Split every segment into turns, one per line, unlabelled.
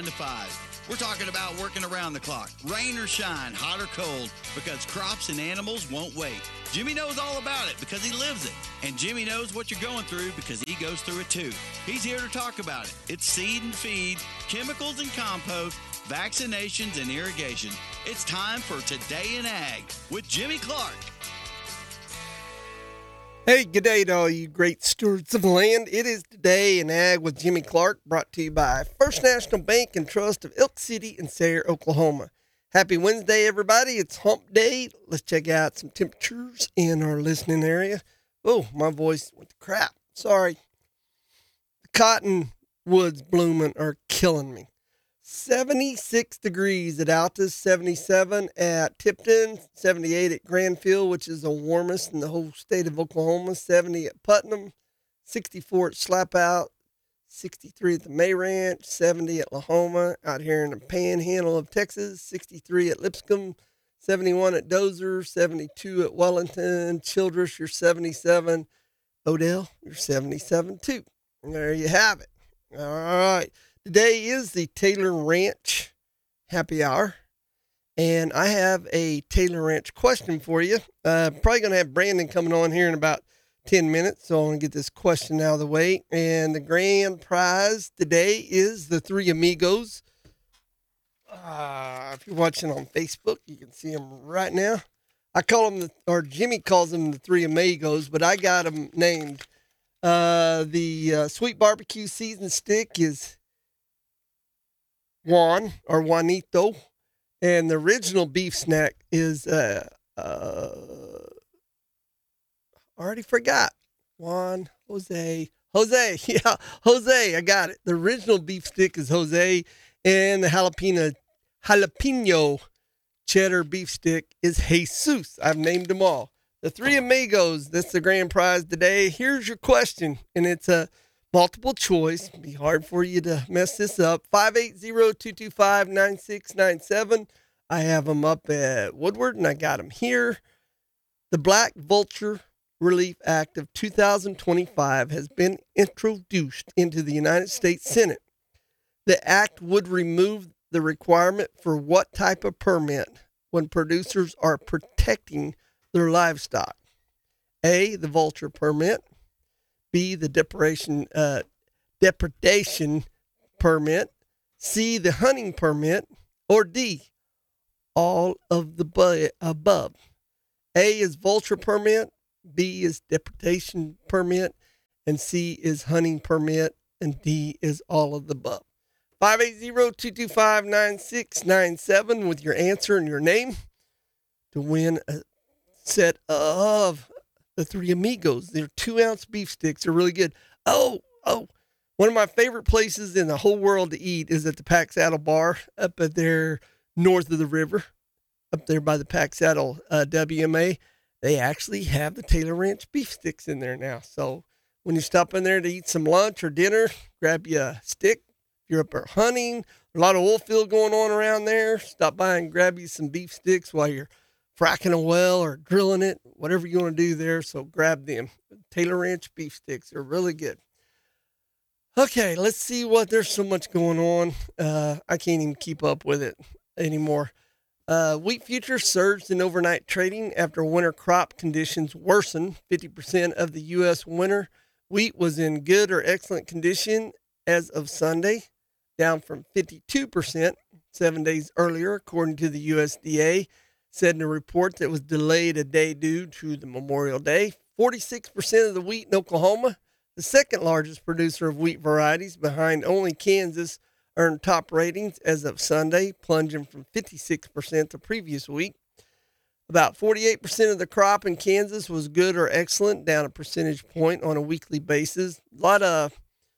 9 to 5. We're talking about working around the clock, rain or shine, hot or cold, because crops and animals won't wait. Jimmy knows all about it because he lives it. And Jimmy knows what you're going through because he goes through it too. He's here to talk about it. It's seed and feed, chemicals and compost, vaccinations and irrigation. It's time for Today in Ag with Jimmy Clark.
Hey, good day to all you great stewards of the land. It is Today in Ag with Jimmy Clark, brought to you by First National Bank and Trust of Elk City and Sayre, Oklahoma. Happy Wednesday, everybody. It's hump day. Let's check out some temperatures in our listening area. Oh, my voice went to crap. Sorry. The cottonwoods blooming are killing me. 76 degrees at Altus, 77 at Tipton, 78 at Granville, which is the warmest in the whole state of Oklahoma, 70 at Putnam, 64 at Slapout, 63 at the May Ranch, 70 at Lahoma, out here in the panhandle of Texas, 63 at Lipscomb, 71 at Dozer, 72 at Wellington, Childress, you're 77, Odell, you're 77 too. And there you have it. All right. Today is the Taylor Ranch Happy Hour, and I have a Taylor Ranch question for you. Probably going to have Brandon coming on here in about 10 minutes, so I'm going to get this question out of the way. And the grand prize today is the Three Amigos. If you're watching on Facebook, you can see them right now. I call them, Jimmy calls them the Three Amigos, but I got them named. The sweet barbecue seasoned stick is Juan or Juanito, and the original beef snack is I already forgot. Jose, yeah, Jose, I got it. The original beef stick is Jose, and the jalapeno cheddar beef stick is Jesus. I've named them all. The Three Amigos, that's the grand prize today. Here's your question, and it's a multiple choice. It'll be hard for you to mess this up. 580-225-9697. I have them up at Woodward, and I got them here. The Black Vulture Relief Act of 2025 has been introduced into the United States Senate. The act would remove the requirement for what type of permit when producers are protecting their livestock. A, the vulture permit. B, the depredation permit, C, the hunting permit, or D, all of the above. A is vulture permit, B is depredation permit, and C is hunting permit, and D is all of the above. 580-225-9697 with your answer and your name to win a set of the Three Amigos. They're 2-ounce beef sticks. They're really good. Oh, one of my favorite places in the whole world to eat is at the Pack Saddle Bar up at there north of the river, up there by the Pack Saddle WMA. They actually have the Taylor Ranch beef sticks in there now. So when you stop in there to eat some lunch or dinner, grab you a stick. If you're up there hunting, a lot of oil field going on around there, stop by and grab you some beef sticks while you're fracking a well or drilling it, whatever you want to do there. So grab them. Taylor Ranch beef sticks are really good. Okay, let's see what, there's so much going on. I can't even keep up with it anymore. Wheat futures surged in overnight trading after winter crop conditions worsened. 50% of the U.S. winter wheat was in good or excellent condition as of Sunday, down from 52% 7 days earlier, according to the USDA. Said in a report that was delayed a day due to the Memorial Day. 46% of the wheat in Oklahoma, the second largest producer of wheat varieties behind only Kansas, earned top ratings as of Sunday, plunging from 56% the previous week. About 48% of the crop in Kansas was good or excellent, down a percentage point on a weekly basis. A lot of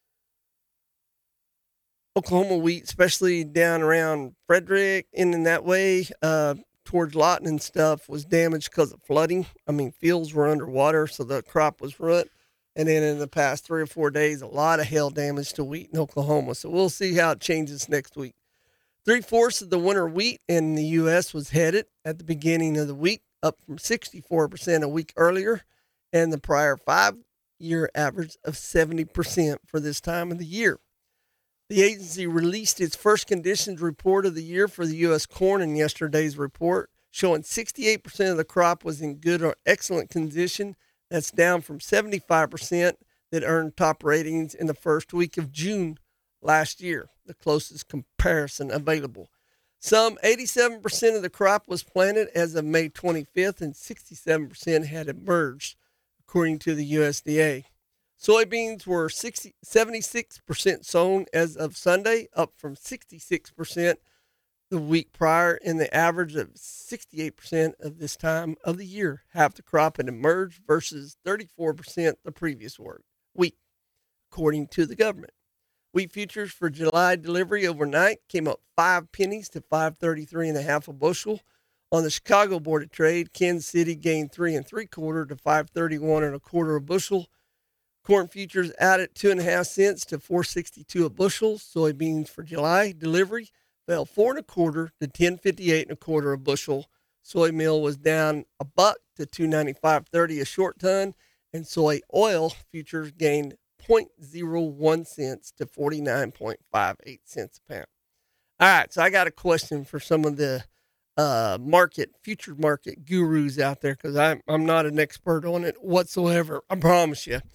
Oklahoma wheat, especially down around Frederick and in that way, towards Lawton and stuff, was damaged because of flooding. I mean, fields were underwater, so the crop was ruined. And then in the past 3 or 4 days, a lot of hail damage to wheat in Oklahoma. So we'll see how it changes next week. 3/4 of the winter wheat in the U.S. was headed at the beginning of the week, up from 64% a week earlier, and the prior 5-year average of 70% for this time of the year. The agency released its first conditions report of the year for the U.S. corn in yesterday's report, showing 68% of the crop was in good or excellent condition. That's down from 75% that earned top ratings in the first week of June last year, the closest comparison available. Some 87% of the crop was planted as of May 25th, and 67% had emerged, according to the USDA. Soybeans were 76% sown as of Sunday, up from 66% the week prior, and the average of 68% of this time of the year. Half the crop had emerged versus 34% the previous week, according to the government. Wheat futures for July delivery overnight came up 5 pennies to $5.33.5 a bushel. On the Chicago Board of Trade, Kansas City gained 3 3/4 to $5.31 a bushel. Corn futures added 2.5 cents to $4.62 a bushel. Soybeans for July delivery fell 4 1/4 to $10.58 a bushel. Soy meal was down $1 to $2.95.30 a short ton, and soy oil futures gained 0.01 cents to 49.58 cents a pound. All right, so I got a question for some of the future market gurus out there, because I'm not an expert on it whatsoever. I promise you.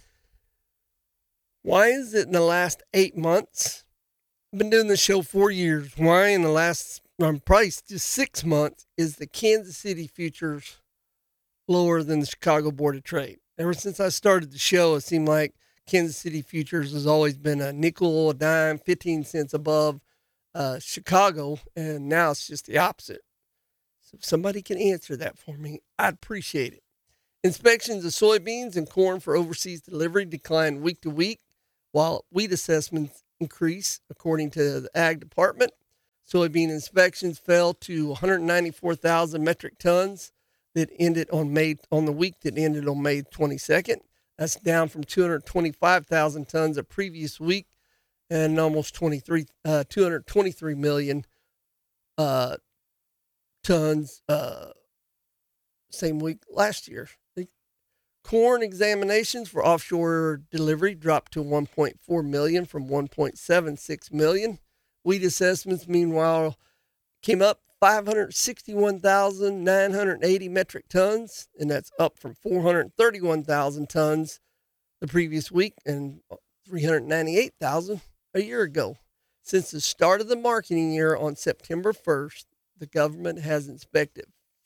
Why is it in the last 8 months? I've been doing this show 4 years. Why in the last, probably just 6 months, is the Kansas City futures lower than the Chicago Board of Trade? Ever since I started the show, it seemed like Kansas City futures has always been a nickel, a dime, 15 cents above Chicago, and now it's just the opposite. So if somebody can answer that for me, I'd appreciate it. Inspections of soybeans and corn for overseas delivery declined week to week, while wheat assessments increased, according to the Ag Department. Soybean inspections fell to 194,000 metric tons that ended on the week that ended on May 22nd. That's down from 225,000 tons a previous week, and almost 223 million tons same week last year. The corn examinations for offshore delivery dropped to 1.4 million from 1.76 million. Wheat assessments, meanwhile, came up 561,980 metric tons, and that's up from 431,000 tons the previous week and 398,000 a year ago. Since the start of the marketing year on September 1st, the government has inspected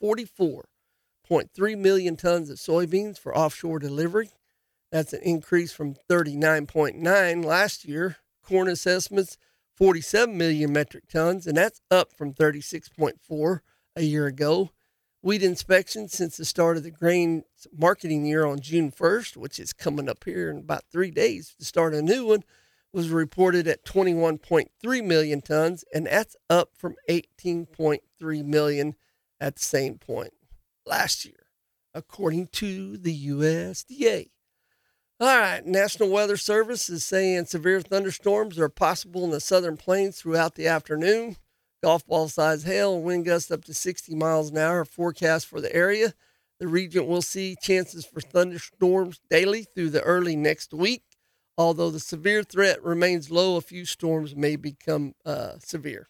44.3 million tons of soybeans for offshore delivery. That's an increase from 39.9 last year. Corn assessments, 47 million metric tons, and that's up from 36.4 a year ago. Wheat inspections since the start of the grain marketing year on June 1st, which is coming up here in about 3 days to start a new one, was reported at 21.3 million tons, and that's up from 18.3 million at the same point last year, according to the USDA. All right, National Weather Service is saying severe thunderstorms are possible in the southern plains throughout the afternoon. Golf ball size hail and wind gusts up to 60 miles an hour are forecast for the area. The region will see chances for thunderstorms daily through the early next week. Although the severe threat remains low, a few storms may become severe.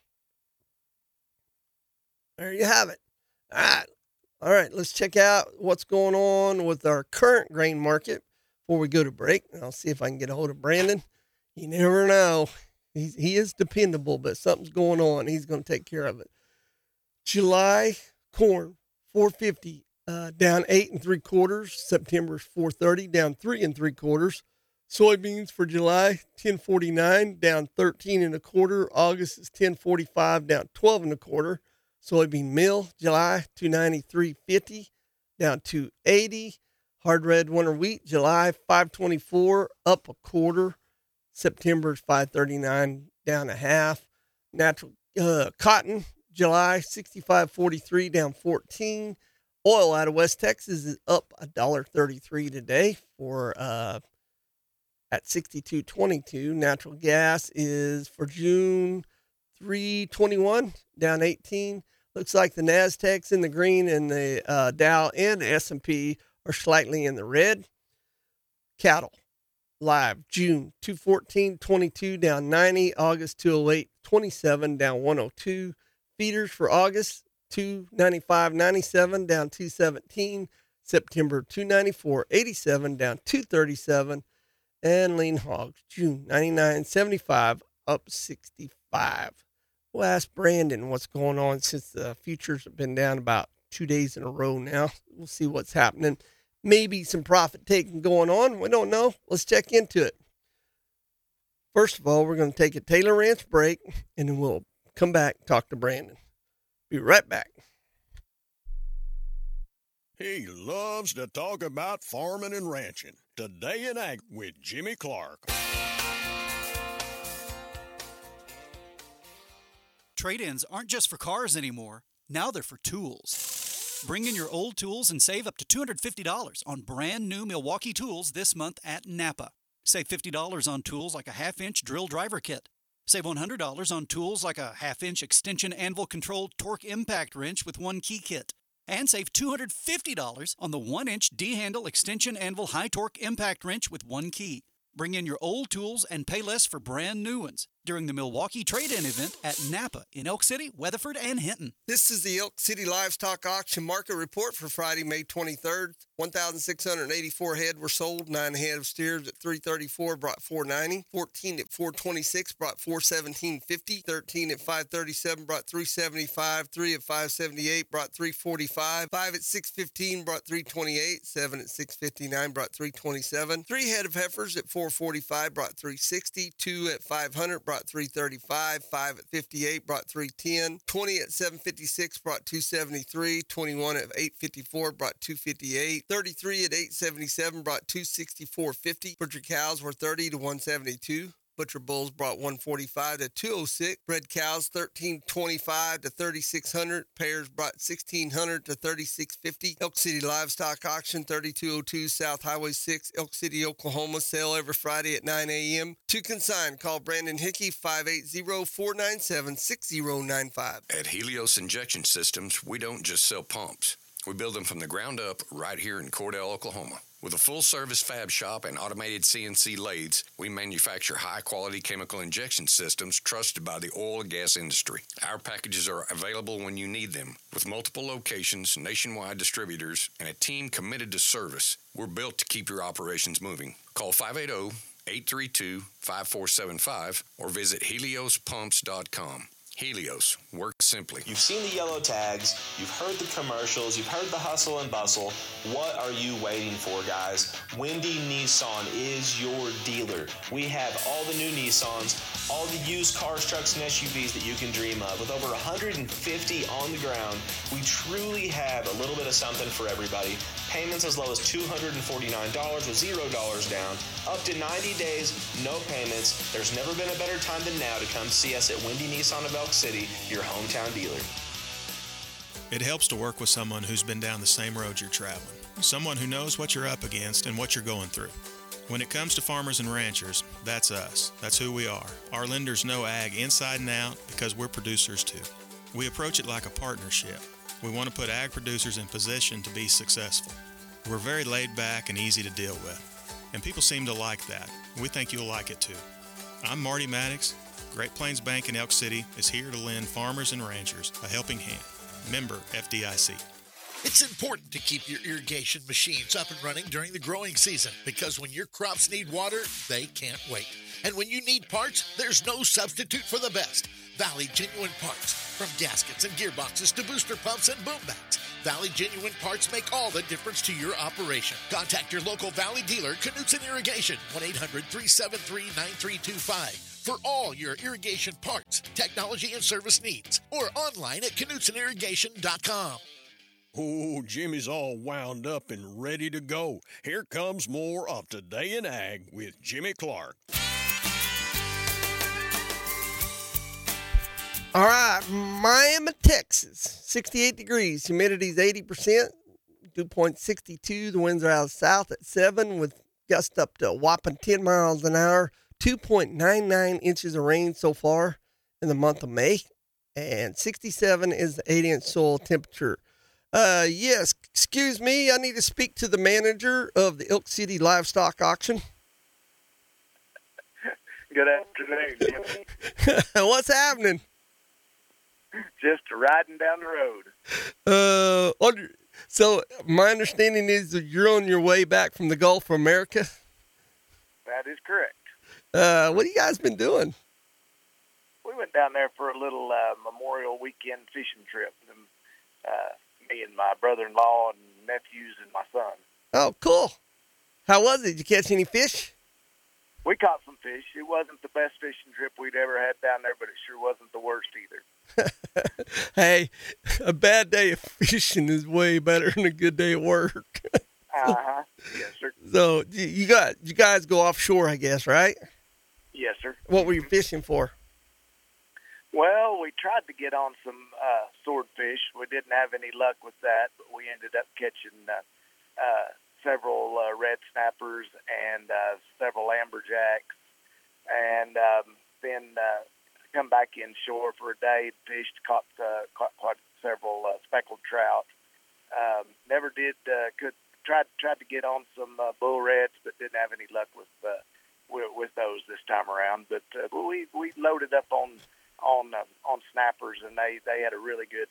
There you have it. All right, let's check out what's going on with our current grain market before we go to break. I'll see if I can get a hold of Brandon. You never know. He is dependable, but something's going on. He's going to take care of it. July corn, 450, down 8 3/4. September's 430, down 3 3/4. Soybeans for July, 1049, down 13 1/4. August is 1045, down 12 1/4. Soybean meal, July, 293.50, down 280. Hard red winter wheat, July, 524, up 1/4. September's 539, down 1/2. Natural cotton, July, 65.43, down 14. Oil out of West Texas is up $1.33 today for at 62.22. Natural gas is for June 321, down 18. Looks like the Nasdaq's in the green, and the Dow and the S&P are slightly in the red. Cattle, Live, June 214, 22 down 90. August 208, 27 down 102. Feeders for August 295, 97 down 217. September 294, 87 down 237. And lean hogs, June 99, 75 up 65. We'll ask Brandon what's going on since the futures have been down about 2 days in a row now. We'll see what's happening. Maybe some profit taking going on. We don't know. Let's check into it. First of all, we're going to take a Taylor Ranch break, and then we'll come back and talk to Brandon. Be right back.
He loves to talk about farming and ranching. Today in Ag with Jimmy Clark.
Trade-ins aren't just for cars anymore. Now they're for tools. Bring in your old tools and save up to $250 on brand new Milwaukee tools this month at Napa. Save $50 on tools like a half-inch drill driver kit. Save $100 on tools like a half-inch extension anvil controlled torque impact wrench with 1 key kit. And save $250 on the 1-inch D-handle extension anvil high torque impact wrench with 1 key. Bring in your old tools and pay less for brand new ones during the Milwaukee Trade-In event at Napa in Elk City, Weatherford, and Hinton.
This is the Elk City Livestock Auction Market Report for Friday, May 23rd. 1,684 head were sold. 9 head of steers at $334 brought $490. 14 at $426 brought $417.50. 13 at $537 brought $375. 3 at $578 brought $345. 5 at $615 brought $328. 7 at $659 brought $327. 3 head of heifers at $445 brought $360. 2 at $500 brought $335. 5 at $58 brought $310. 20 at $756 brought $273. 21 at $854 brought $258. 33 at $877 brought $264.50. Butcher cows were $30 to $172. Butcher bulls brought $145 to $206. Bred cows $1325 to $3,600. Pairs brought $1,600 to $3,650. Elk City Livestock Auction 3202 South Highway 6, Elk City, Oklahoma. Sale every Friday at 9 a.m. To consign, call Brandon Hickey 580-497-6095.
At Helios Injection Systems, we don't just sell pumps. We build them from the ground up right here in Cordell, Oklahoma. With a full-service fab shop and automated CNC lathes, we manufacture high-quality chemical injection systems trusted by the oil and gas industry. Our packages are available when you need them. With multiple locations, nationwide distributors, and a team committed to service, we're built to keep your operations moving. Call 580-832-5475 or visit HeliosPumps.com. Helios, work simply.
You've seen the yellow tags, you've heard the commercials, you've heard the hustle and bustle. What are you waiting for, guys? Wendy Nissan is your dealer. We have all the new Nissans, all the used cars, trucks, and SUVs that you can dream of. With over 150 on the ground, we truly have a little bit of something for everybody. Payments as low as $249 with $0 down. Up to 90 days, no payments. There's never been a better time than now to come see us at Wendy Nissan of Elk City, your hometown dealer.
It helps to work with someone who's been down the same road you're traveling. Someone who knows what you're up against and what you're going through. When it comes to farmers and ranchers, that's us. That's who we are. Our lenders know ag inside and out because we're producers too. We approach it like a partnership. We want to put ag producers in position to be successful. We're very laid back and easy to deal with. And people seem to like that. We think you'll like it too. I'm Marty Maddox. Great Plains Bank in Elk City is here to lend farmers and ranchers a helping hand. Member FDIC.
It's important to keep your irrigation machines up and running during the growing season because when your crops need water, they can't wait. And when you need parts, there's no substitute for the best. Valley Genuine Parts. From gaskets and gearboxes to booster pumps and boom backs, Valley Genuine Parts make all the difference to your operation. Contact your local Valley dealer, Knutson Irrigation, 1-800-373-9325. For all your irrigation parts, technology, and service needs. Or online at KnutsonIrrigation.com.
Oh, Jimmy's all wound up and ready to go. Here comes more of Today in Ag with Jimmy Clark.
All right, Miami, Texas, 68 degrees, humidity's 80%, dew point 62. The winds are out of south at 7 with gusts up to a whopping 10 miles an hour. 2.99 inches of rain so far in the month of May, and 67 is the 8-inch soil temperature. Yes, excuse me, I need to speak to the manager of the Elk City Livestock Auction.
Good afternoon, Jimmy.
What's happening?
Just riding down the road.
So my understanding is that you're on your way back from the Gulf of America.
That is correct.
What have you guys been doing?
We went down there for a little Memorial weekend fishing trip. Me and my brother-in-law and nephews and my son.
Oh, cool. How was it? Did you catch any fish?
We caught some fish. It wasn't the best fishing trip we'd ever had down there, but it sure wasn't the worst either.
Hey, a bad day of fishing is way better than a good day of work.
Uh-huh. Yes, sir.
So you guys go offshore, I guess, right?
Yes, sir.
What were you fishing for?
Well, we tried to get on some swordfish. We didn't have any luck with that, but we ended up catching several red snappers and several amberjacks, and then come back inshore for a day, fished, caught quite several speckled trout. Never did tried to get on some bull reds, but didn't have any luck with those this time around. But we loaded up on snappers, and they had a really good.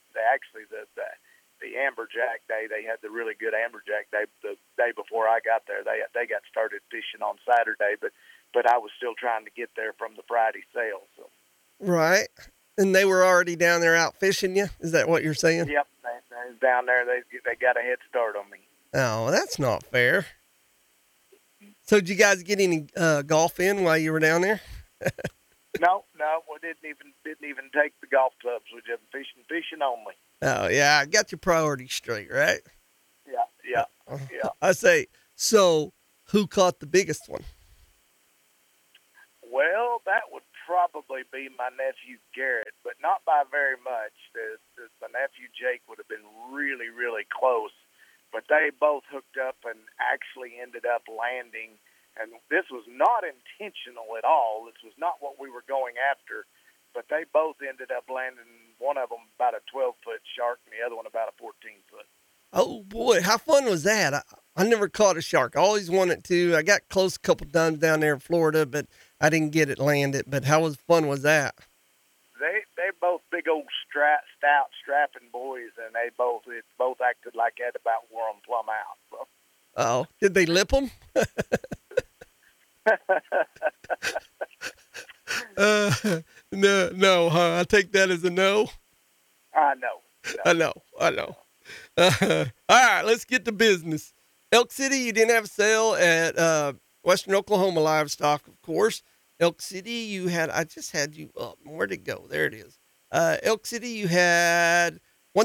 The amberjack day, they had the really good amberjack day. The day before I got there, they got started fishing on Saturday, but I was still trying to get there from the Friday sale. So.
Right, and they were already down there out fishing you. Is that what you're saying?
Yep, they down there. They got a head start on me.
Oh, that's not fair. So did you guys get any golf in while you were down there?
No, we didn't even take the golf clubs. We just fishing only.
Oh yeah, I got your priorities straight, right?
Yeah.
I say, so who caught the biggest one?
Well, that would probably be my nephew Garrett, but not by very much. My nephew Jake would have been really, really close, but they both hooked up and actually ended up landing. And this was not intentional at all. This was not what we were going after, but they both ended up landing, one of them about a 12-foot shark and the other one about a 14-foot.
Oh, boy, how fun was that? I never caught a shark. I always wanted to. I got close a couple times down there in Florida, but I didn't get it landed. But how fun was that?
They both big old stout, strapping boys, and they both acted like that about wore them plumb out. So.
Oh, did they lip them? No, huh? I take that as a no.
I know.
I know. All right, let's get to business. Elk City, you didn't have a sale at Western Oklahoma Livestock, of course. Elk City, I just had you up. Where'd it go? There it is. Elk City, you had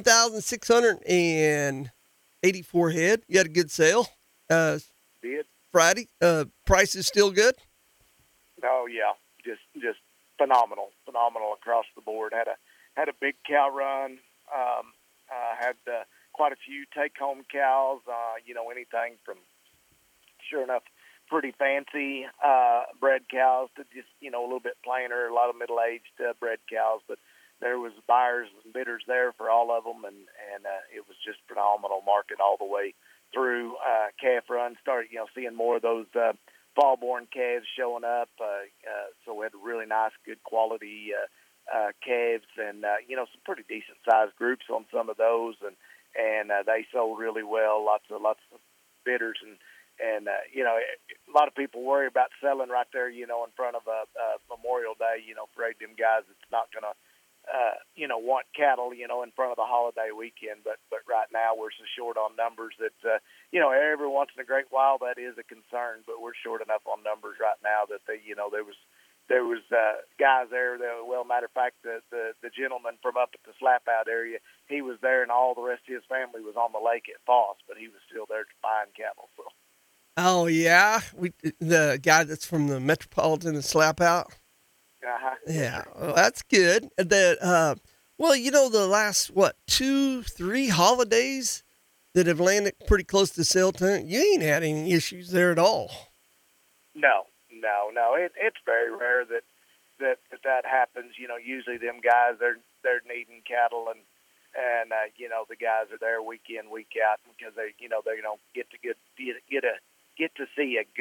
1,684 head. You had a good sale.
Did.
Friday, price is still good?
Oh, yeah. Just phenomenal across the board. Had a big cow run. Had quite a few take-home cows. Anything from, sure enough, pretty fancy bred cows to just a little bit plainer. A lot of middle-aged bred cows, but there was buyers and bidders there for all of them, and it was just phenomenal market all the way through. Calf run started, seeing more of those fall-born calves showing up. So we had really nice, good quality calves, and some pretty decent-sized groups on some of those, and they sold really well. Lots of bidders, and a lot of people worry about selling right there, in front of a Memorial Day. Afraid them guys it's not gonna. Want cattle, in front of the holiday weekend, but right now we're so short on numbers that, every once in a great while that is a concern, but we're short enough on numbers right now that there was guys there that, well, matter of fact, the gentleman from up at the Slap Out area, he was there and all the rest of his family was on the lake at Foss, but he was still there to find cattle. So.
Oh yeah. The guy that's from the Metropolitan and Slap Out.
Uh-huh.
Yeah, well, that's good. That the last 2-3 holidays that have landed pretty close to sale time, you ain't had any issues there at all. No.
It's very rare that happens. Usually them guys they're needing cattle and the guys are there week in, week out because they don't get to see a good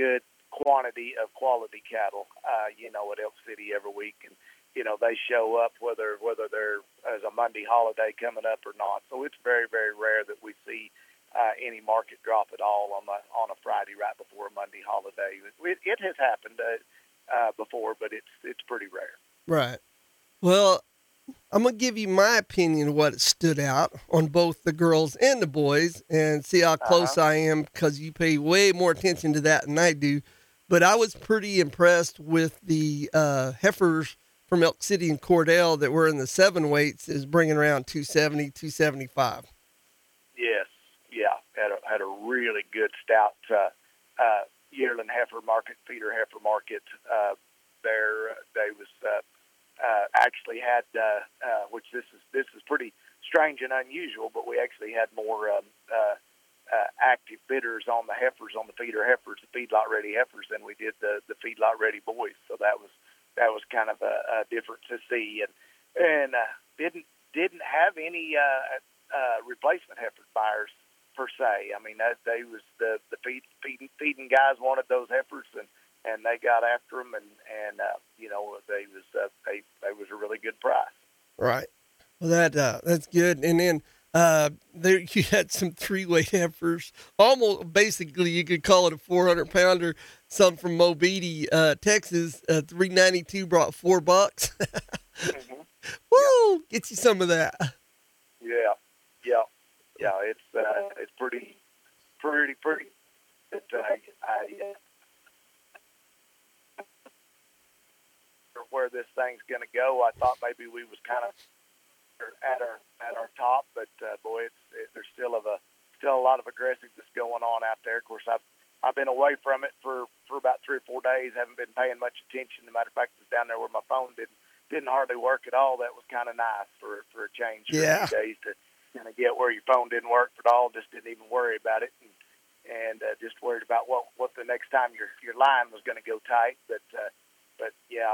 quantity of quality cattle, at Elk City every week, and they show up whether there is a Monday holiday coming up or not. So it's very, very rare that we see any market drop at all on a Friday right before a Monday holiday. It has happened before, but it's pretty rare.
Right. Well, I'm going to give you my opinion of what stood out on both the girls and the boys and see how close I am, because you pay way more attention to that than I do. But I was pretty impressed with the heifers from Elk City and Cordell that were in the 7 weights, is bringing around 270, 275.
Yes. Yeah. Had a really good stout yearling heifer market, feeder heifer market there. They was actually had, which this is pretty strange and unusual, but we actually had more active bidders on the heifers, on the feeder heifers, the feedlot ready heifers, than we did the feedlot ready boys. So that was kind of a difference to see, and didn't have any replacement heifer buyers per se. I mean, they was the feeding guys wanted those heifers, and they got after them, and they was a really good price. Right.
Well, that's good. And then there you had some 3-weight heifers. Almost, basically, you could call it a 400-pounder. Some from Mobeetie, Texas. 392 brought $4.
Mm-hmm.
Woo! Get you some of that.
Yeah. It's pretty. Where this thing's going to go, I thought maybe we was kind of at our top, but boy, there's still a lot of aggressiveness going on out there. Of course, I've been away from it for about 3 or 4 days. Haven't been paying much attention. As a matter of fact, I was down there where my phone didn't hardly work at all. That was kind of nice for a change.
Yeah.
For a few days to kind of get where your phone didn't work at all. Just didn't even worry about it, and just worried about what the next time your line was going to go tight. But yeah,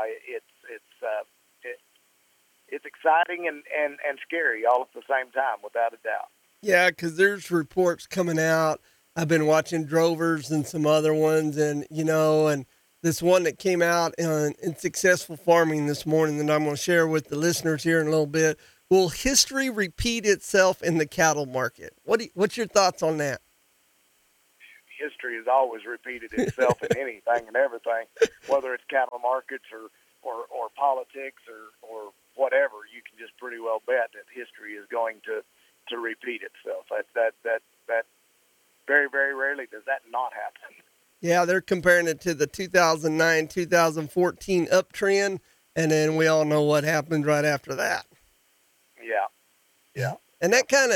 it's exciting and scary all at the same time, without a doubt.
Yeah, because there's reports coming out. I've been watching Drovers and some other ones, and this one that came out in Successful Farming this morning that I'm going to share with the listeners here in a little bit. Will history repeat itself in the cattle market? What's your thoughts on that?
History has always repeated itself in anything and everything, whether it's cattle markets or politics or whatever. You can just pretty well bet that history is going to repeat itself. That very, very rarely does that not happen.
Yeah, they're comparing it to the 2009, 2014 uptrend, and then we all know what happened right after that.
Yeah.
And that kind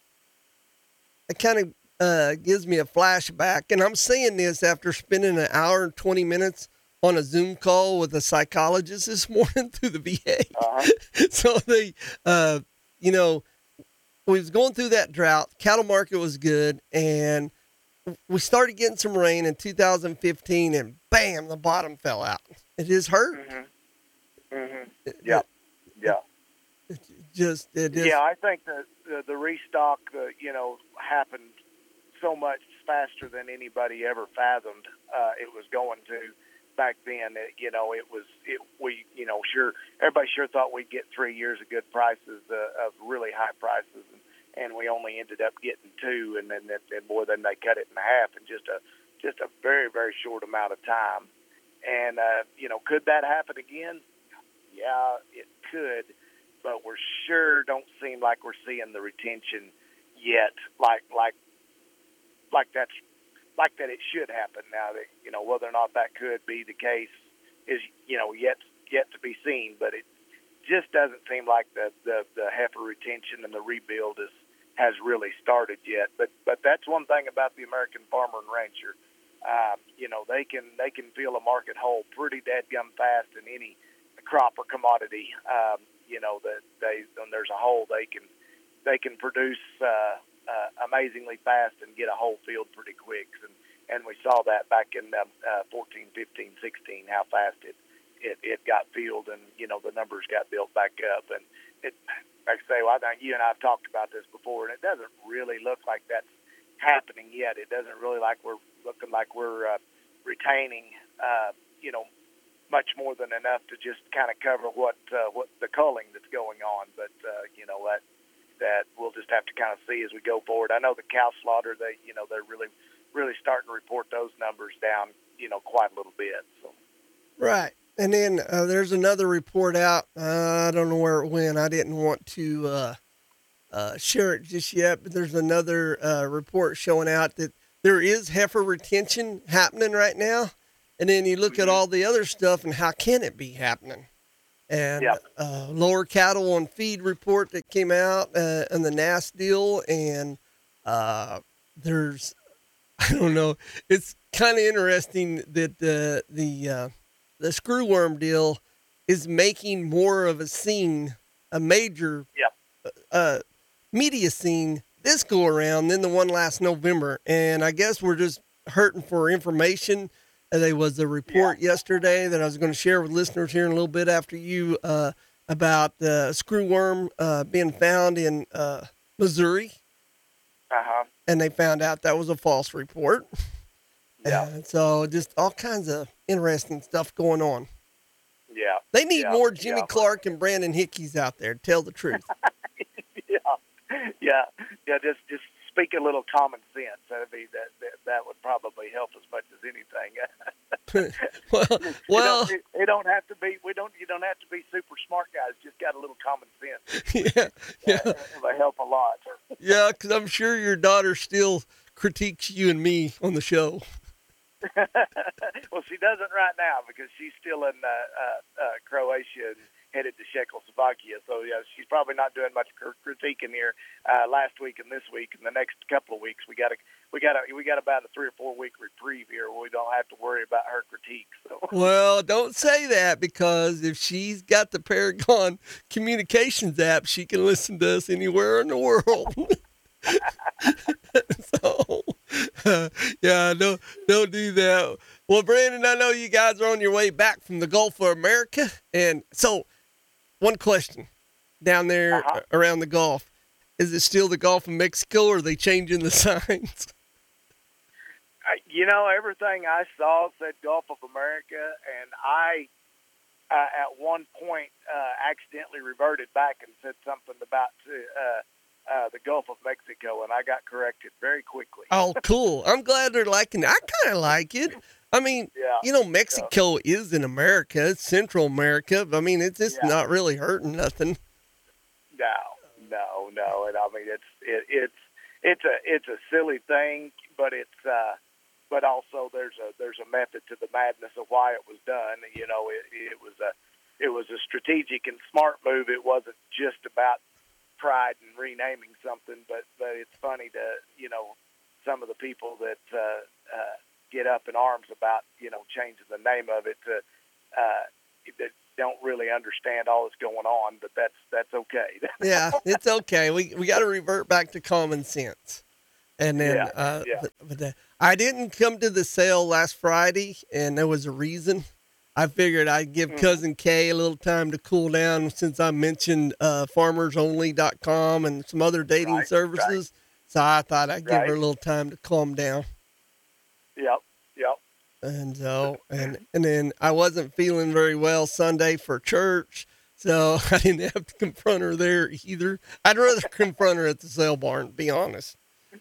of gives me a flashback, and I'm saying this after spending an hour and 20 minutes on a Zoom call with a psychologist this morning through the VA. So they, we was going through that drought. Cattle market was good, and we started getting some rain in 2015, and bam, the bottom fell out. It just hurt.
Yeah.
Yeah,
I think the restock, happened so much faster than anybody ever fathomed it was going to back then. Sure, everybody sure thought we'd get 3 years of good prices, of really high prices, and we only ended up getting 2, and then they cut it in half in just a very, very short amount of time. And could that happen again? Yeah, it could, but we're sure don't seem like we're seeing the retention yet, like that it should happen. Now that whether or not that could be the case is yet to be seen, but it just doesn't seem like the heifer retention and the rebuild has really started yet. But that's one thing about the American farmer and rancher. They can feel a market hole pretty dadgum fast in any crop or commodity. When there's a hole, they can produce amazingly fast and get a whole field pretty quick. And we saw that back in 14, 15, 16, how fast it got filled, and the numbers got built back up. And like I say, I think you and I have talked about this before, and it doesn't really look like that's happening yet. It doesn't really like we're looking like we're retaining, much more than enough to just kind of cover what the culling that's going on. But that we'll just have to kind of see as we go forward. I know the cow slaughter, they're really starting to report those numbers down, quite a little bit. So.
Right. And then there's another report out. I don't know where it went. I didn't want to share it just yet, but there's another report showing out that there is heifer retention happening right now. And then you look at all the other stuff and how can it be happening? And lower cattle on feed report that came out and the NAS deal. And there's, I don't know, it's kind of interesting that the screwworm deal is making more of a scene, a major media scene this go around than the one last November. And I guess we're just hurting for information. There was a report yesterday that I was going to share with listeners here in a little bit after you about the screwworm being found in Missouri. And they found out that was a false report. And so just all kinds of interesting stuff going on.
Yeah.
They need more Jimmy Clark and Brandon Hickeys out there. Tell the truth.
Just speak a little common sense. That would probably help as much as anything.
well,
it don't have to be. You don't have to be super smart guys. Just got a little common sense. It'll help a lot.
Yeah, because I'm sure your daughter still critiques you and me on the show.
Well, she doesn't right now because she's still in Croatia and headed to Czechoslovakia. So she's probably not doing much critiquing here last week and this week. And the next couple of weeks, we got about a 3 or 4 week reprieve here where we don't have to worry about her critiques. So.
Well, don't say that, because if she's got the Paragon Communications app, she can listen to us anywhere in the world. So, don't do that. Well, Brandon, I know you guys are on your way back from the Gulf of America. And so one question down there around the Gulf, is it still the Gulf of Mexico, or are they changing the signs?
Everything I saw said Gulf of America, and I, at one point, accidentally reverted back and said something about the Gulf of Mexico, and I got corrected very quickly.
Oh, cool. I'm glad they're liking it. I kind of like it. I mean, Mexico is in America. It's Central America. I mean, it's just not really hurting nothing.
No. And I mean, it's a silly thing, but but also there's a method to the madness of why it was done. It was a strategic and smart move. It wasn't just about pride and renaming something, but it's funny to some of the people that get up in arms about changing the name of it to that don't really understand all that's going on, but that's okay.
Yeah, it's okay. We got to revert back to common sense. And then but I didn't come to the sale last Friday, and there was a reason. I figured I'd give Cousin Kay a little time to cool down since I mentioned farmersonly.com and some other dating services. So I thought I'd give her a little time to calm down.
Yep.
And so, and then I wasn't feeling very well Sunday for church, so I didn't have to confront her there either. I'd rather confront her at the sale barn, to be honest.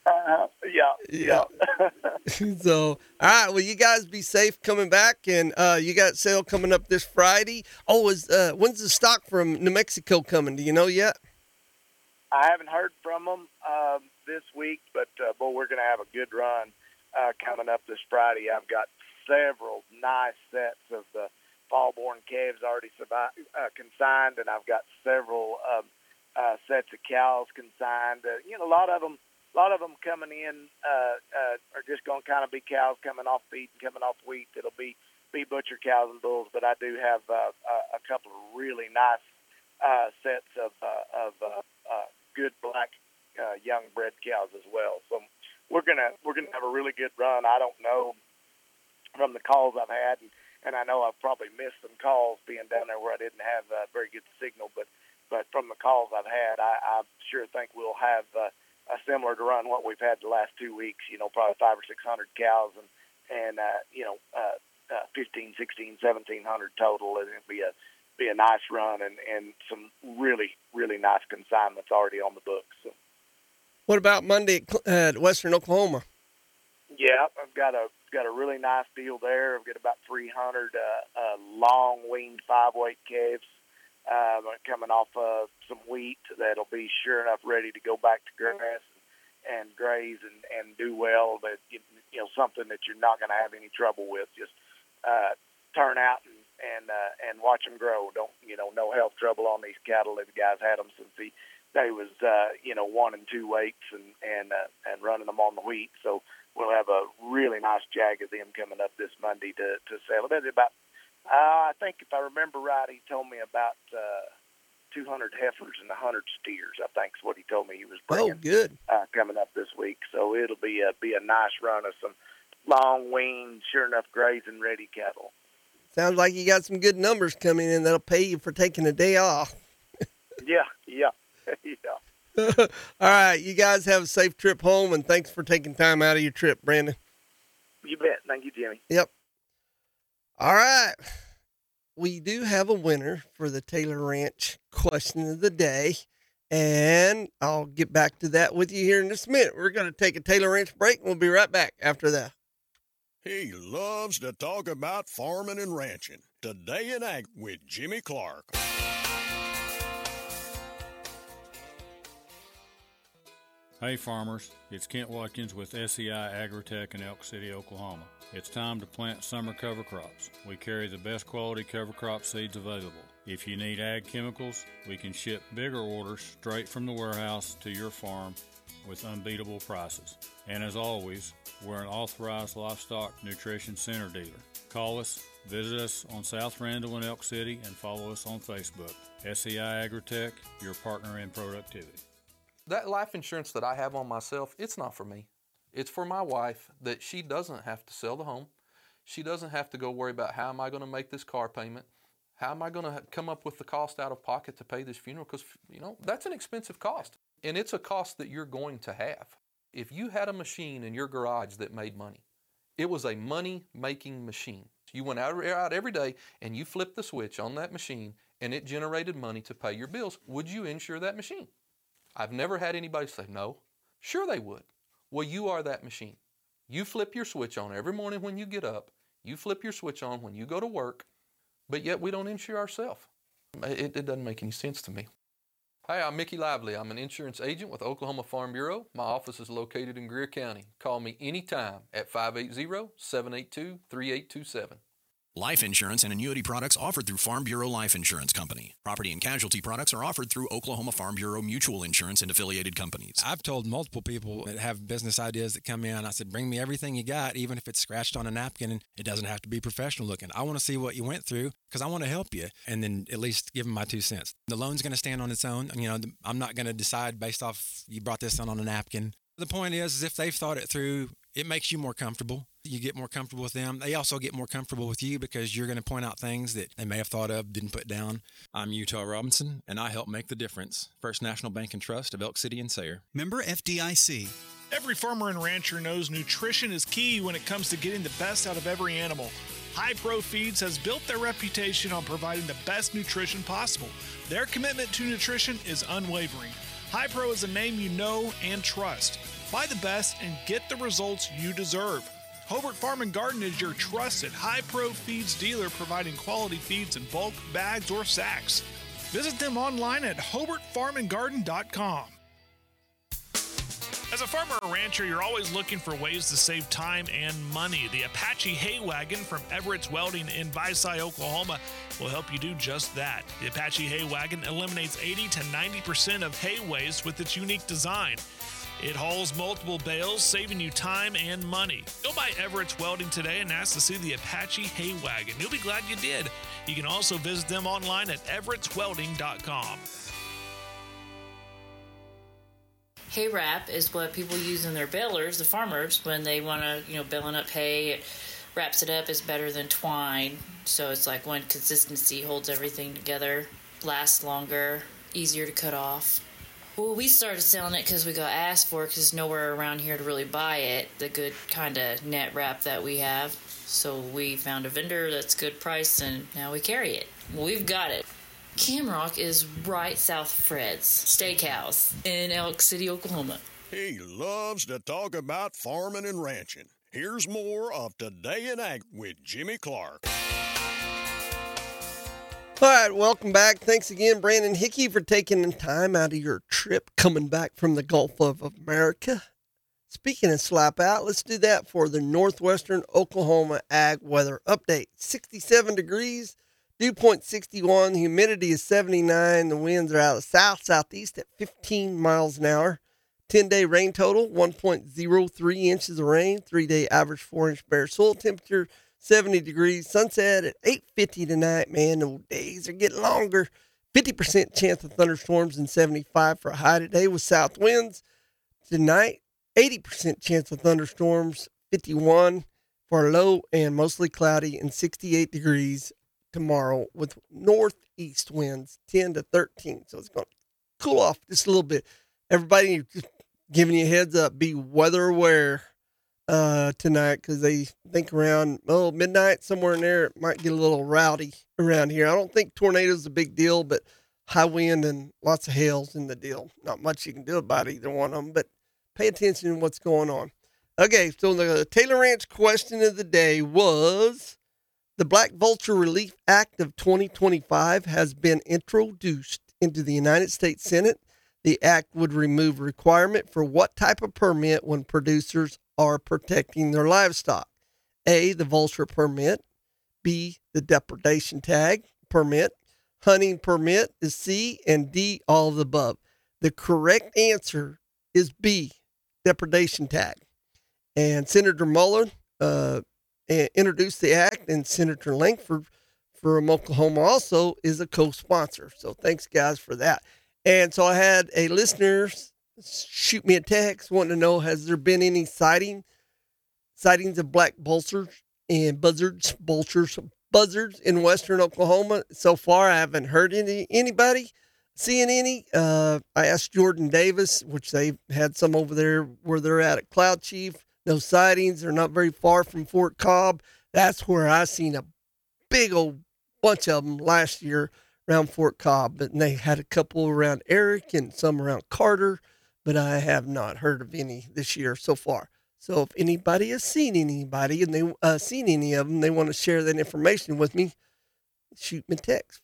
Yeah.
So, all right. Well, you guys be safe coming back, and you got sale coming up this Friday. Oh, when's the stock from New Mexico coming? Do you know yet?
I haven't heard from them this week, but boy, we're going to have a good run coming up this Friday. I've got several nice sets of the fall-born calves already consigned, and I've got several sets of cows consigned. A lot of them coming in are just going to kind of be cows coming off feed and coming off wheat. It'll be butcher cows and bulls, but I do have a couple of really nice sets of good black young bred cows as well. So we're gonna have a really good run. I don't know from the calls I've had, and I know I've probably missed some calls being down there where I didn't have a very good signal, but from the calls I've had, I sure think we'll have a similar to run what we've had the last 2 weeks. Probably 500 or 600 cows 15, 16, 1,700 total, and it'll be a nice run and some really, really nice consignments already on the books. So.
What about Monday at Western Oklahoma?
Yeah, I've got a really nice deal there. I've got about 300 long-weaned 5-weight calves coming off of some wheat that'll be sure enough ready to go back to grass and graze and do well. But something that you're not going to have any trouble with. Just turn out and watch them grow. Don't no health trouble on these cattle. The guy's had them since they was 1 and 2 weights and running them on the wheat. So we'll have a really nice jag of them coming up this Monday to sell. About I think if I remember right, he told me about 200 heifers and 100 steers. I think is what he told me he was bringing.
Oh, good.
Coming up this week. So it'll be a nice run of some long weaned, sure enough, grazing ready cattle.
Sounds like you got some good numbers coming in that'll pay you for taking a day off.
Yeah.
All right, you guys have a safe trip home, and thanks for taking time out of your trip, Brandon.
You bet. Thank you, Jimmy.
Yep. All right. We do have a winner for the Taylor Ranch question of the day, and I'll get back to that with you here in just a minute. We're going to take a Taylor Ranch break, and we'll be right back after that.
He loves to talk about farming and ranching. Today in Ag with Jimmy Clark.
Hey farmers, it's Kent Watkins with SEI Agritech in Elk City, Oklahoma. It's time to plant summer cover crops. We carry the best quality cover crop seeds available. If you need ag chemicals, we can ship bigger orders straight from the warehouse to your farm with unbeatable prices. And as always, we're an authorized livestock nutrition center dealer. Call us, visit us on South Randall in Elk City, and follow us on Facebook. SEI Agritech, your partner in productivity.
That life insurance that I have on myself, it's not for me. It's for my wife, that she doesn't have to sell the home. She doesn't have to go worry about how am I going to make this car payment? How am I going to come up with the cost out of pocket to pay this funeral? Because, that's an expensive cost. And it's a cost that you're going to have. If you had a machine in your garage that made money, it was a money-making machine. You went out every day and you flipped the switch on that machine and it generated money to pay your bills. Would you insure that machine? I've never had anybody say no. Sure they would. Well, you are that machine. You flip your switch on every morning when you get up. You flip your switch on when you go to work, but yet we don't insure ourselves. It doesn't make any sense to me. Hi, I'm Mickey Lively. I'm an insurance agent with Oklahoma Farm Bureau. My office is located in Greer County. Call me anytime at 580-782-3827.
Life insurance and annuity products offered through Farm Bureau Life Insurance Company. Property and casualty products are offered through Oklahoma Farm Bureau Mutual Insurance and affiliated companies.
I've told multiple people that have business ideas that come in, I said, bring me everything you got, even if it's scratched on a napkin, and it doesn't have to be professional looking. I want to see what you went through because I want to help you, and then at least give them my 2 cents. The loan's going to stand on its own. I'm not going to decide based off you brought this on a napkin. The point is if they've thought it through, it makes you more comfortable. You get more comfortable with them. They also get more comfortable with you because you're going to point out things that they may have thought of, didn't put down.
I'm Utah Robinson, and I help make the difference. First National Bank and Trust of Elk City and Sayre.
Member FDIC.
Every farmer and rancher knows nutrition is key when it comes to getting the best out of every animal. High Pro Feeds has built their reputation on providing the best nutrition possible. Their commitment to nutrition is unwavering. High Pro is a name you know and trust. Buy the best and get the results you deserve. Hobart Farm and Garden is your trusted High Pro Feeds dealer, providing quality feeds in bulk, bags, or sacks. Visit them online at hobartfarmandgarden.com. As a farmer or rancher, you're always looking for ways to save time and money. The Apache Hay Wagon from Everett's Welding in Visay, Oklahoma will help you do just that. The Apache Hay Wagon eliminates 80 to 90% of hay waste with its unique design. It hauls multiple bales, saving you time and money. Go by Everett's Welding today and ask to see the Apache Hay Wagon. You'll be glad you did. You can also visit them online at everettswelding.com.
Hay wrap is what people use in their balers, the farmers, when they want to, baling up hay. It wraps it up. Is better than twine. So it's like one consistency, holds everything together, lasts longer, easier to cut off. Well, we started selling it because we got asked for it because nowhere around here to really buy it, the good kind of net wrap that we have. So we found a vendor that's good price, and now we carry it. We've got it. Camrock is right south of Fred's Steakhouse in Elk City, Oklahoma.
He loves to talk about farming and ranching. Here's more of Today in Ag with Jimmy Clark.
All right, welcome back. Thanks again, Brandon Hickey, for taking the time out of your trip coming back from the Gulf of America. Speaking of slap out, let's do that for the Northwestern Oklahoma Ag Weather Update. 67 degrees, dew point 61, humidity is 79, the winds are out of south-southeast at 15 miles an hour. 10-day rain total, 1.03 inches of rain, 3-day average 4-inch bare soil temperature, 70 degrees, sunset at 8:50 tonight. Man, the days are getting longer. 50% chance of thunderstorms and 75 for a high today with south winds. Tonight, 80% chance of thunderstorms, 51 for a low and mostly cloudy, and 68 degrees tomorrow with northeast winds 10 to 13. So it's going to cool off just a little bit. Everybody, just giving you a heads up, be weather aware tonight, because they think around midnight, somewhere in there, it might get a little rowdy around here. I don't think tornadoes a big deal, but high wind and lots of hail's in the deal. Not much you can do about either one of them, but pay attention to what's going on. Okay, so the Taylor Ranch question of the day was, the Black Vulture Relief Act of 2025 has been introduced into the United States Senate. The act would remove requirement for what type of permit when producers are protecting their livestock. A, the vulture permit. B, the depredation tag permit. Hunting permit is C, and D, all of the above. The correct answer is B, depredation tag. And Senator Muller introduced the act, and Senator Langford from Oklahoma also is a co-sponsor. So thanks, guys, for that. And so I had a listener shoot me a text wanting to know, has there been any sightings of black vultures and buzzards in western Oklahoma? So far, I haven't heard anybody seeing any. I asked Jordan Davis, which they've had some over there where they're at Cloud Chief. No sightings. They're not very far from Fort Cobb. That's where I seen a big old bunch of them last year around Fort Cobb. But they had a couple around Eric and some around Carter, but I have not heard of any this year so far. So if anybody has seen anybody and they seen any of them, they want to share that information with me, shoot me a text,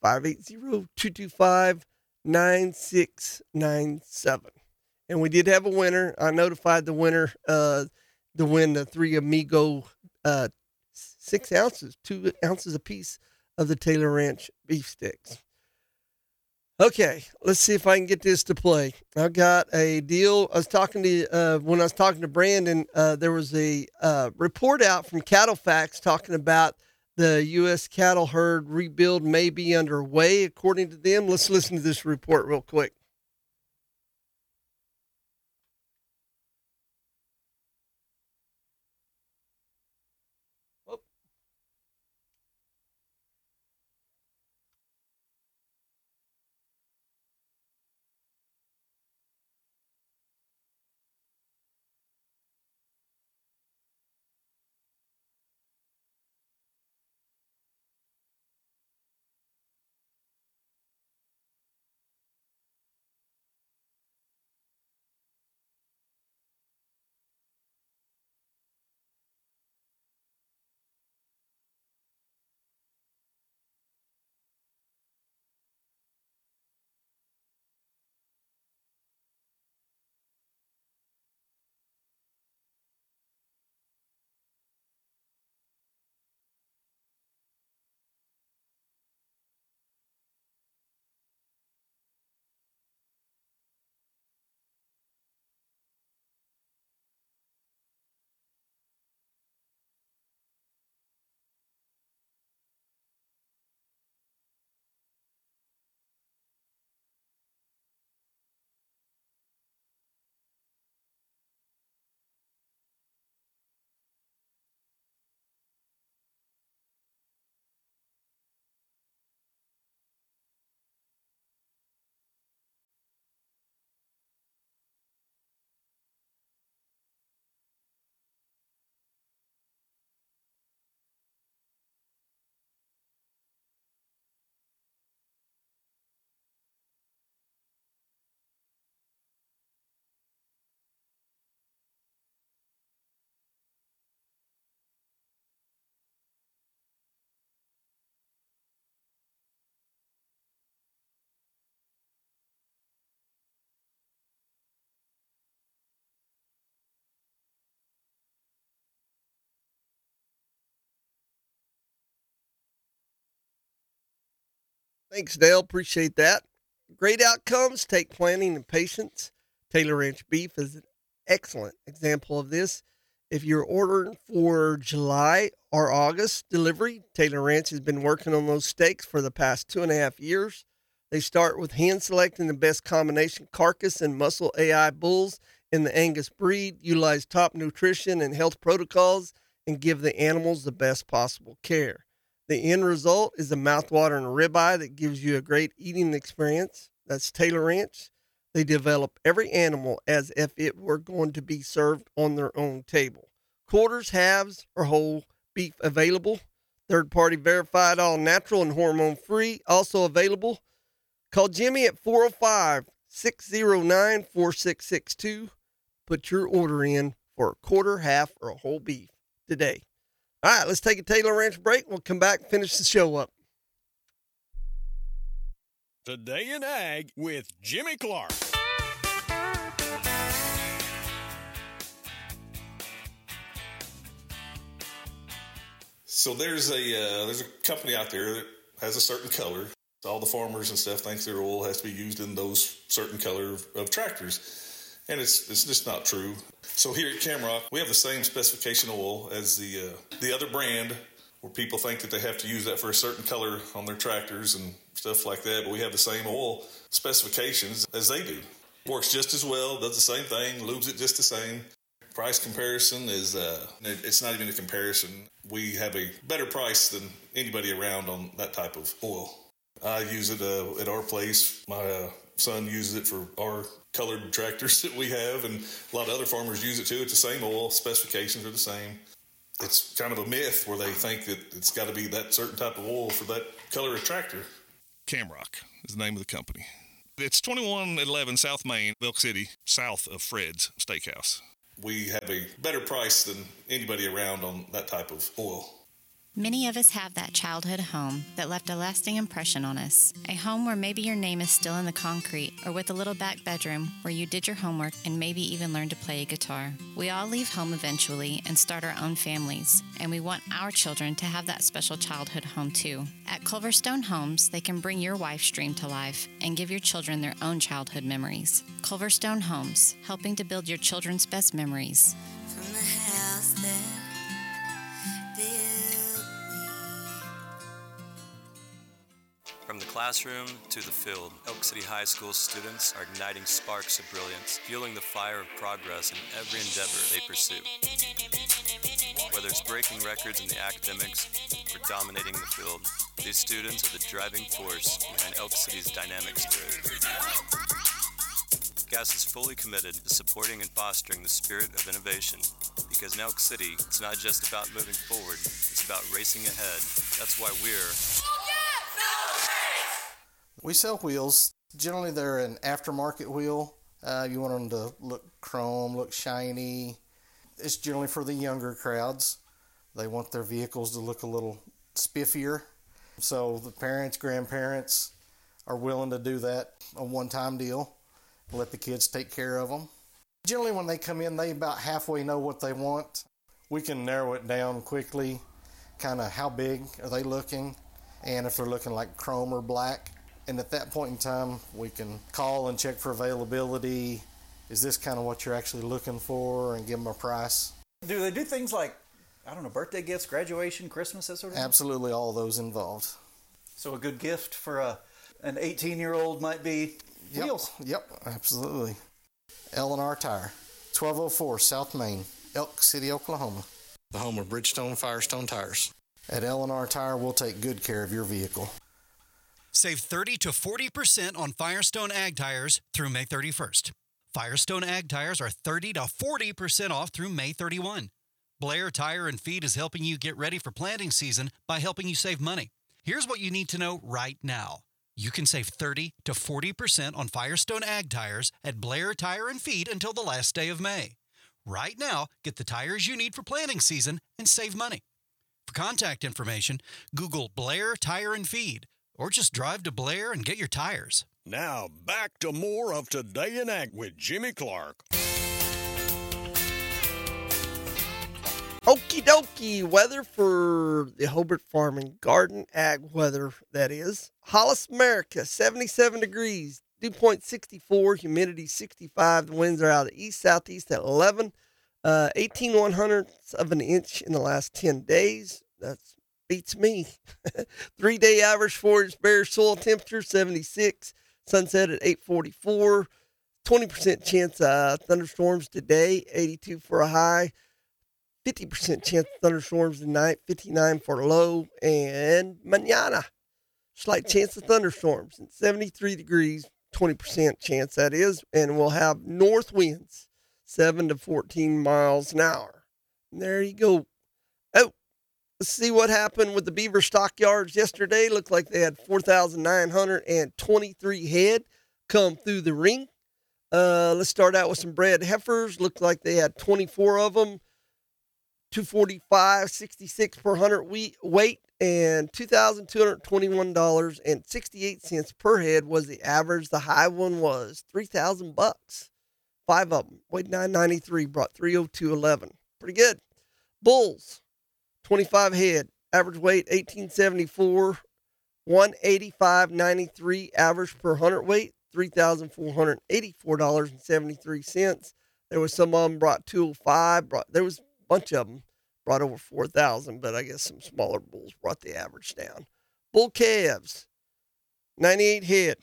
580-225-9697. And we did have a winner. I notified the winner to win the Three Amigo 6 ounces, 2 ounces apiece of the Taylor Ranch beef sticks. Okay, let's see if I can get this to play. I got a deal. I was talking to when I was talking to Brandon, there was a report out from CattleFax talking about the U.S. cattle herd rebuild may be underway, according to them. Let's listen to this report real quick. Thanks, Dale. Appreciate that. Great outcomes take planning and patience. Taylor Ranch Beef is an excellent example of this. If you're ordering for July or August delivery, Taylor Ranch has been working on those steaks for the past 2.5 years. They start with hand selecting the best combination carcass and muscle AI bulls in the Angus breed, utilize top nutrition and health protocols, and give the animals the best possible care. The end result is a mouthwatering ribeye that gives you a great eating experience. That's Taylor Ranch. They develop every animal as if it were going to be served on their own table. Quarters, halves, or whole beef available. Third-party verified, all natural and hormone-free, also available. Call Jimmy at 405-609-4662. Put your order in for a quarter, half, or a whole beef today. All right, let's take a Taylor Ranch break. We'll come back and finish the show up.
Today in Ag with Jimmy Clark.
So there's a company out there that has a certain color. All the farmers and stuff think their oil has to be used in those certain color of tractors, and it's just not true. So here at Camrock, we have the same specification oil as the other brand, where people think that they have to use that for a certain color on their tractors and stuff like that. But we have the same oil specifications as they do. Works just as well, does the same thing, lubes it just the same. Price comparison is it's not even a comparison. We have a better price than anybody around on that type of oil. I use it at our place. My son uses it for our colored tractors that we have, and a lot of other farmers use it too. It's the same oil, specifications are the same. It's kind of a myth where they think that it's got to be that certain type of oil for that color of tractor.
Camrock is the name of the company. It's 2111 South Main, Elk City, south of Fred's Steakhouse.
We have a better price than anybody around on that type of oil.
Many of us have that childhood home that left a lasting impression on us. A home where maybe your name is still in the concrete, or with a little back bedroom where you did your homework and maybe even learned to play a guitar. We all leave home eventually and start our own families, and we want our children to have that special childhood home too. At Culverstone Homes, they can bring your wife's dream to life and give your children their own childhood memories. Culverstone Homes, helping to build your children's best memories.
From the house that
From the classroom to the field, Elk City High School students are igniting sparks of brilliance, fueling the fire of progress in every endeavor they pursue. Whether it's breaking records in the academics or dominating the field, these students are the driving force behind Elk City's dynamic spirit. GAS is fully committed to supporting and fostering the spirit of innovation, because in Elk City, it's not just about moving forward, it's about racing ahead. That's why we're...
We sell wheels. Generally, they're an aftermarket wheel. You want them to look chrome, look shiny. It's generally for the younger crowds. They want their vehicles to look a little spiffier. So the parents, grandparents are willing to do that, a one-time deal. Let the kids take care of them. Generally, when they come in, they about halfway know what they want. We can narrow it down quickly, kind of how big are they looking, and if they're looking like chrome or black. And at that point in time, we can call and check for availability. Is this kind of what you're actually looking for? And give them a price.
Do they do things like, I don't know, birthday gifts, graduation, Christmas, that sort of thing?
Absolutely, all those involved.
So a good gift for an 18-year-old might be wheels.
Yep, absolutely. L&R Tire, 1204 South Main, Elk City, Oklahoma. The home of Bridgestone Firestone Tires. At L&R Tire, we'll take good care of your vehicle.
Save 30 to 40% on Firestone Ag Tires through May 31st. Firestone Ag Tires are 30 to 40% off through May 31. Blair Tire and Feed is helping you get ready for planting season by helping you save money. Here's what you need to know right now. You can save 30 to 40% on Firestone Ag Tires at Blair Tire and Feed until the last day of May. Right now, get the tires you need for planting season and save money. For contact information, Google Blair Tire and Feed, or just drive to Blair and get your tires.
Now, back to more of Today in Ag with Jimmy Clark.
Okie dokie, weather for the Hobart Farm and Garden, ag weather, that is. Hollis, America, 77 degrees, dew point 64, humidity 65. The winds are out of the east-southeast at 11. 18 1/100ths of an inch in the last 10 days. That beats me. 3-day average forage bare soil temperature, 76. Sunset at 8:44. 20% chance of thunderstorms today, 82 for a high. 50% chance of thunderstorms tonight, 59 for a low. And mañana, slight chance of thunderstorms, 73 degrees, 20% chance that is. And we'll have north winds, 7 to 14 miles an hour. And there you go. Oh, let's see what happened with the beaver stockyards yesterday. Looked like they had 4,923 head come through the ring. Let's start out with some bred heifers. Looked like they had 24 of them. 245.66 per hundred weight, and $2,221.68 per head was the average. The high one was $3,000. 5 of them weighed 993, brought 302.11. Pretty good. Bulls, 25 head, average weight 1874, 185.93 average per hundred weight, $3,484.73. There was some of them brought 205. There was bunch of them brought over 4,000, but I guess some smaller bulls brought the average down. Bull calves, 98 head.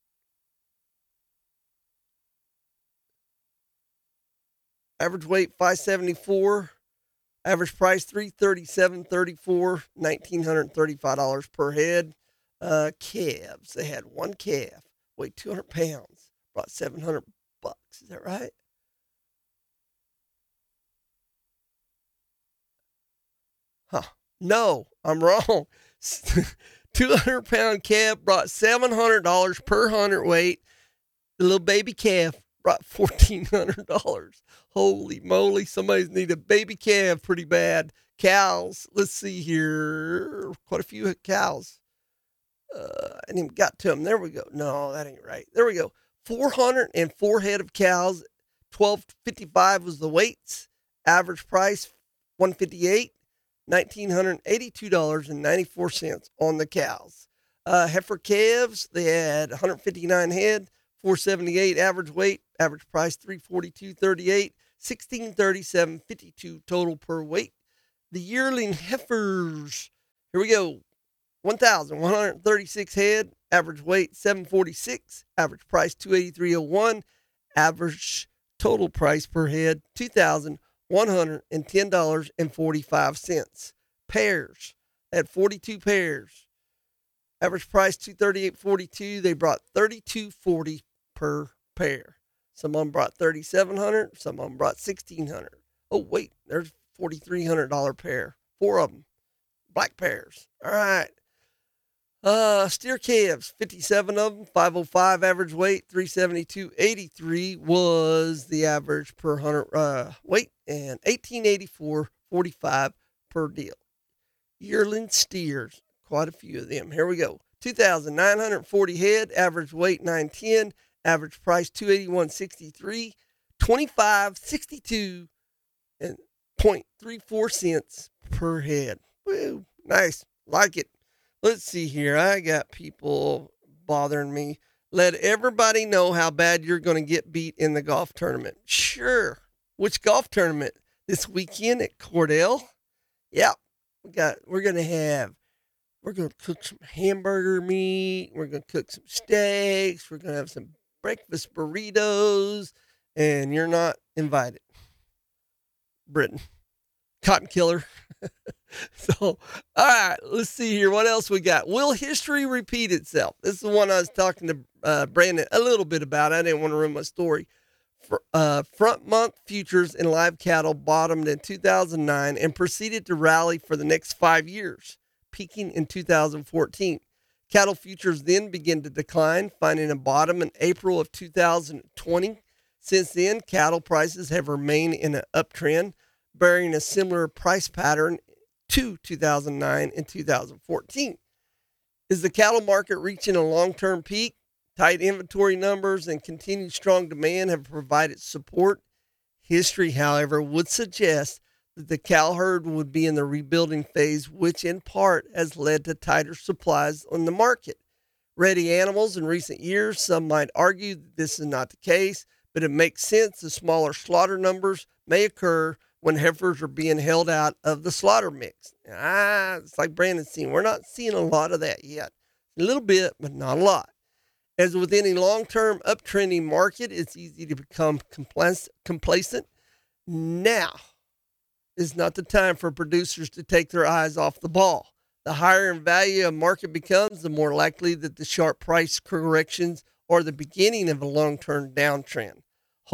Average weight 574. Average price $337.34, $1,935 per head. Calves, they had one calf, weighed 200 pounds, brought $700. Is that right? Huh. No, I'm wrong. 200-pound calf brought $700 per hundredweight. The little baby calf brought $1,400. Holy moly, somebody's need a baby calf pretty bad. Cows, let's see here. Quite a few cows. I didn't even got to them. There we go. No, that ain't right. There we go. 404 head of cows. 1255 was the weights. Average price $158. $1,982.94 on the cows. Heifer calves, they had 159 head, 478 average weight, average price $342.38, $1637.52 total per weight. The yearling heifers, here we go, 1,136 head, average weight $746, average price $283.01, average total price per head $2,110.45. Pairs, they had 42 pairs. Average price $238.42. They brought $32.40 per pair. Some of them brought $3,700. Some of them brought $1,600. Oh wait, there's $4,300 pair. 4 of them, black pairs. All right. Steer calves, 57 of them, 505 average weight, 372.83 was the average per hundred weight, and 1884.45 per deal. Yearling steers, quite a few of them. Here we go. 2,940 head, average weight 910, average price $281.63, $25.62 and 0.34 cents per head. Woo, nice, like it. Let's see here. I got people bothering me. Let everybody know how bad you're going to get beat in the golf tournament. Sure. Which golf tournament? This weekend at Cordell? Yep. We're going to cook some hamburger meat. We're going to cook some steaks. We're going to have some breakfast burritos. And you're not invited. Britain. Cotton killer. So, all right, let's see here. What else we got? Will history repeat itself? This is the one I was talking to Brandon a little bit about. I didn't want to ruin my story. Front month futures in live cattle bottomed in 2009 and proceeded to rally for the next 5 years, peaking in 2014. Cattle futures then began to decline, finding a bottom in April of 2020. Since then, cattle prices have remained in an uptrend, bearing a similar price pattern to 2009 and 2014. Is the cattle market reaching a long-term peak? Tight inventory numbers and continued strong demand have provided support. History, however, would suggest that the cow herd would be in the rebuilding phase, which in part has led to tighter supplies on the market. Ready animals in recent years, some might argue that this is not the case, but it makes sense the smaller slaughter numbers may occur when heifers are being held out of the slaughter mix. It's like Brandon's seen. We're not seeing a lot of that yet. A little bit, but not a lot. As with any long-term uptrending market, it's easy to become complacent. Now is not the time for producers to take their eyes off the ball. The higher in value a market becomes, the more likely that the sharp price corrections are the beginning of a long-term downtrend.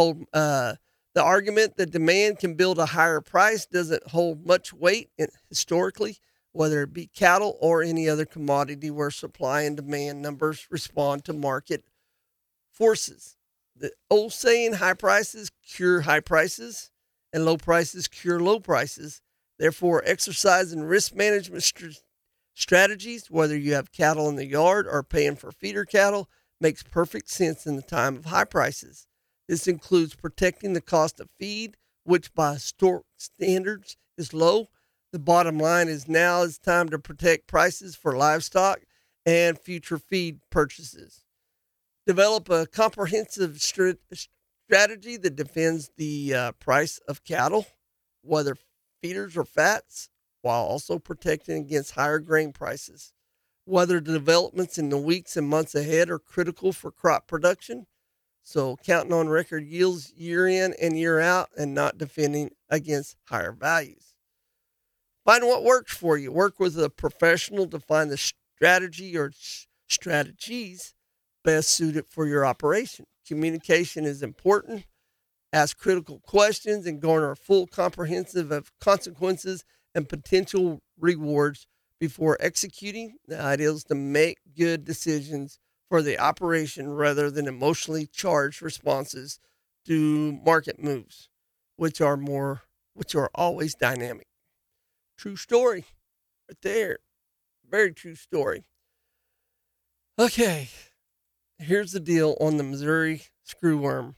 The argument that demand can build a higher price doesn't hold much weight historically, whether it be cattle or any other commodity where supply and demand numbers respond to market forces. The old saying, high prices cure high prices and low prices cure low prices. Therefore, exercising risk management strategies, whether you have cattle in the yard or paying for feeder cattle, makes perfect sense in the time of high prices. This includes protecting the cost of feed, which by historic standards is low. The bottom line is now it's time to protect prices for livestock and future feed purchases. Develop a comprehensive strategy that defends the price of cattle, whether feeders or fats, while also protecting against higher grain prices. Weather developments in the weeks and months ahead are critical for crop production. So counting on record yields year in and year out and not defending against higher values. Find what works for you. Work with a professional to find the strategy or strategies best suited for your operation. Communication is important. Ask critical questions and garner a full comprehensive of consequences and potential rewards before executing. The idea is to make good decisions for the operation rather than emotionally charged responses to market moves, which are always dynamic. True story right there. Very true story. Okay, here's the deal on the Missouri screwworm.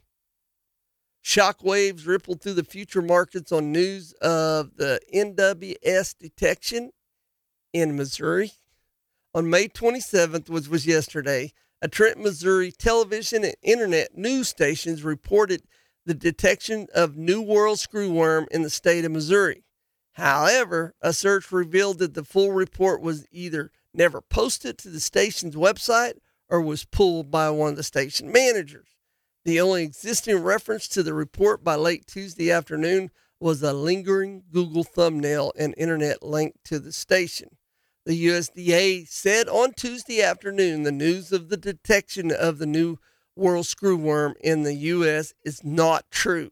Shockwaves rippled through the future markets on news of the NWS detection in Missouri. On May 27th, which was yesterday, a Trenton, Missouri television and internet news stations reported the detection of New World screwworm in the state of Missouri. However, a search revealed that the full report was either never posted to the station's website or was pulled by one of the station managers. The only existing reference to the report by late Tuesday afternoon was a lingering Google thumbnail and internet link to the station. The USDA said on Tuesday afternoon the news of the detection of the New World screwworm in the U.S. is not true.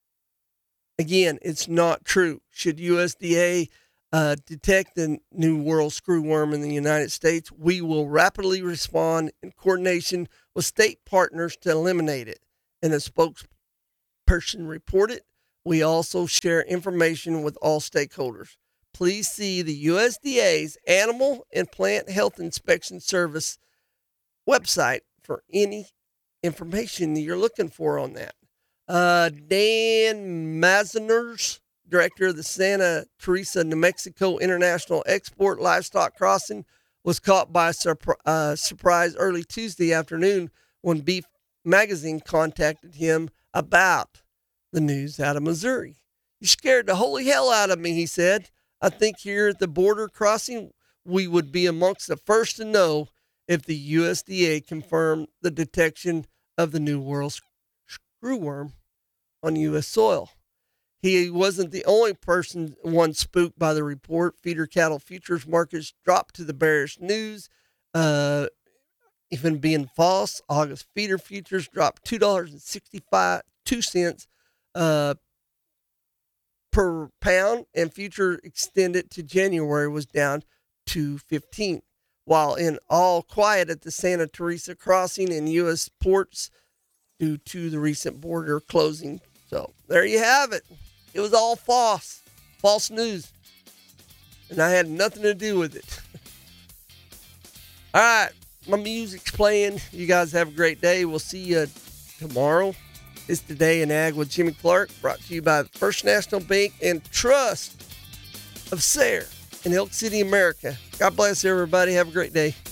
Again, it's not true. Should USDA detect the New World screwworm in the United States, we will rapidly respond in coordination with state partners to eliminate it. And a spokesperson reported, we also share information with all stakeholders. Please see the USDA's Animal and Plant Health Inspection Service website for any information that you're looking for on that. Dan Maziners, director of the Santa Teresa, New Mexico International Export Livestock Crossing, was caught by surprise early Tuesday afternoon when Beef Magazine contacted him about the news out of Missouri. You scared the holy hell out of me, he said. I think here at the border crossing, we would be amongst the first to know if the USDA confirmed the detection of the New World screwworm on U.S. soil. He wasn't the only one spooked by the report. Feeder cattle futures markets dropped to the bearish news, even being false. August feeder futures dropped $2.62 per pound, and future extended to January was down $2.15. While in all quiet at the Santa Teresa crossing in U.S. ports due to the recent border closing. So there you have it. It was all false news, and I had nothing to do with it. All right, my music's playing. You guys have a great day. We'll see you tomorrow It's Today in Ag with Jimmy Clark, brought to you by the First National Bank and Trust of Sayre in Elk City, America. God bless everybody. Have a great day.